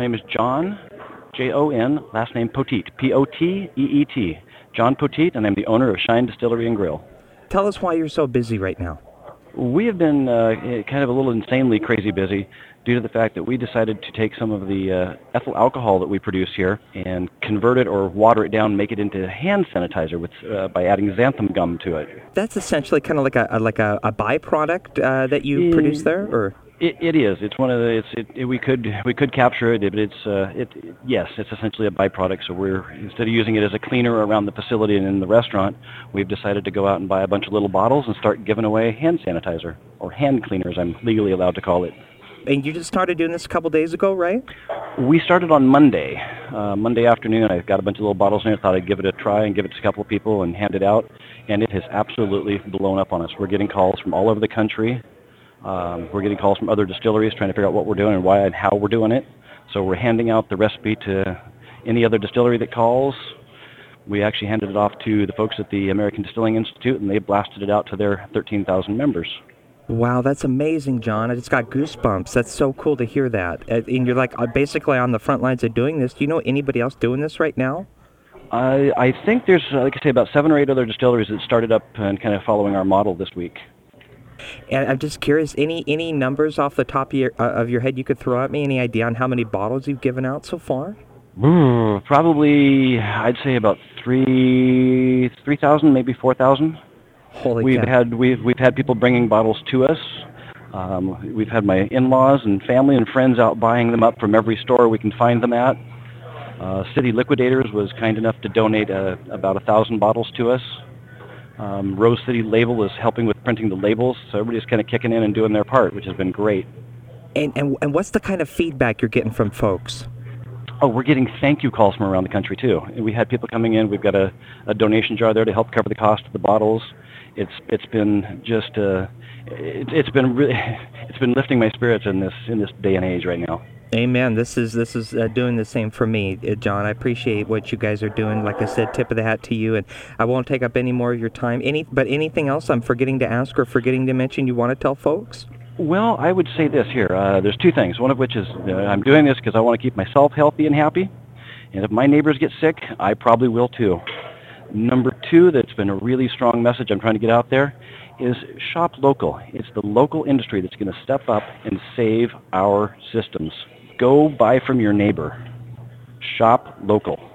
name is John, Jon, last name Poteet, Poteet, John Poteet, and I'm the owner of Shine Distillery and Grill. Tell us why you're so busy right now. We have been kind of a little insanely crazy busy due to the fact that we decided to take some of the ethyl alcohol that we produce here and convert it or water it down, make it into hand sanitizer by adding xanthan gum to it. That's essentially kind of like a byproduct that you produce there, or? It is. It's one of the. We could capture it, but it's essentially a byproduct. So we're, instead of using it as a cleaner around the facility and in the restaurant, we've decided to go out and buy a bunch of little bottles and start giving away hand sanitizer, or hand cleaners, I'm legally allowed to call it. And you just started doing this a couple days ago, right? We started on Monday. Monday afternoon, I got a bunch of little bottles in there. Thought I'd give it a try and give it to a couple of people and hand it out. And it has absolutely blown up on us. We're getting calls from all over the country. We're getting calls from other distilleries trying to figure out what we're doing and why and how we're doing it. So we're handing out the recipe to any other distillery that calls. We actually handed it off to the folks at the American Distilling Institute, and they blasted it out to their 13,000 members. Wow, that's amazing, John. I just got goosebumps. That's so cool to hear that. And you're like basically on the front lines of doing this. Do you know anybody else doing this right now? I think there's, like I say, about 7 or 8 other distilleries that started up and kind of following our model this week. And I'm just curious, any numbers off the top of your head you could throw at me? Any idea on how many bottles you've given out so far? Probably, I'd say about 3,000, maybe 4,000. Holy cow. We've had people bringing bottles to us. We've had my in-laws and family and friends out buying them up from every store we can find them at. City Liquidators was kind enough to donate about 1,000 bottles to us. Rose City Label is helping with printing the labels, so everybody's kind of kicking in and doing their part, which has been great. And what's the kind of feedback you're getting from folks? Oh, we're getting thank you calls from around the country too. And we had people coming in. We've got a donation jar there to help cover the cost of the bottles. It's been just it's been lifting my spirits in this day and age right now. Amen. This is doing the same for me, John. I appreciate what you guys are doing. Like I said, tip of the hat to you, and I won't take up any more of your time. But anything else I'm forgetting to ask or forgetting to mention you want to tell folks? Well, I would say this here. There's 2 things. One of which is I'm doing this because I want to keep myself healthy and happy, and if my neighbors get sick, I probably will too. Number 2, that's been a really strong message I'm trying to get out there, is shop local. It's the local industry that's going to step up and save our systems. Go buy from your neighbor. Shop local.